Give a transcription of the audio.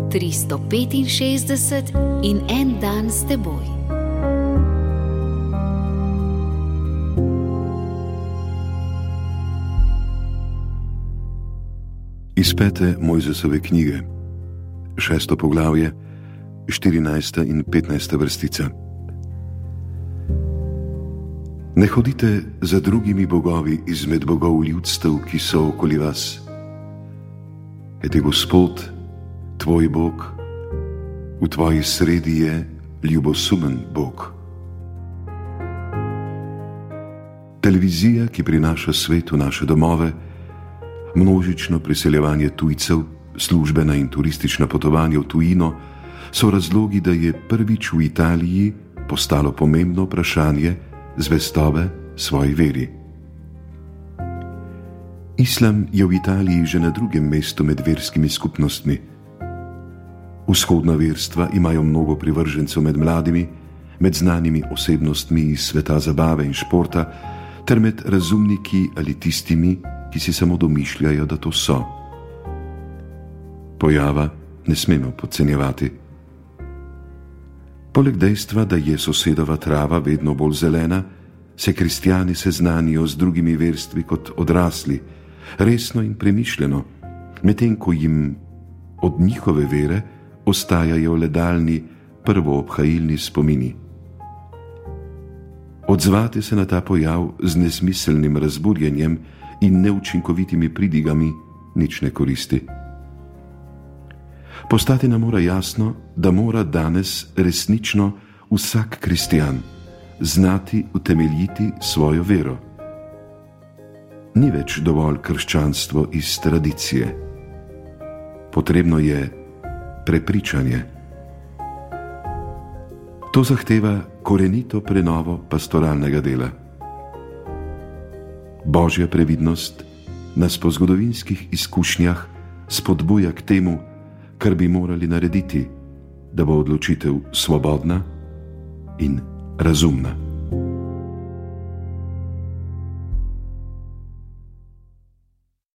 365 in en dan s teboj. Iz 5. Mojzesove knjige, 6. poglavje, 14. in 15. vrstica. Ne hodite za drugimi bogovi izmed bogov ljudstev, ki so okoli vas. Kajti Gospod, tvoj Bog, v tvoji sredi je ljubosumen Bog. Televizija, ki prinaša svet v naše domove, množično priseljevanje tujcev, službena in turistična potovanja v tujino, so razlogi, da je prvič v Italiji postalo pomembno vprašanje zvestobe svoji veri. Islam je v Italiji že na drugem mestu med verskimi skupnostmi. Vzhodna verstva imajo mnogo privržencev med mladimi, med znanimi osebnostmi iz sveta zabave in športa, ter med razumniki ali tistimi, ki si samo domišljajo, da to so. Pojava ne smemo podcenjevati. Poleg dejstva, da je sosedova trava vedno bolj zelena, se kristjani seznanijo z drugimi verstvi kot odrasli, resno in premišljeno, medtem ko jim od njihove vere ostajajo le daljni prvoobhajilni spomini. Odzvati se na ta pojav z nesmiselnim razburjenjem in neučinkovitimi pridigami nič ne koristi. Postati nam mora jasno, da mora danes resnično vsak kristjan znati utemeljiti svojo vero. Ni več dovolj krščanstvo iz tradicije. Potrebno je prepričanje. To zahteva korenito prenovo pastoralnega dela. Božja previdnost nas po zgodovinskih izkušnjah spodbuja k temu, kar bi morali narediti, da bo odločitev svobodna in razumna.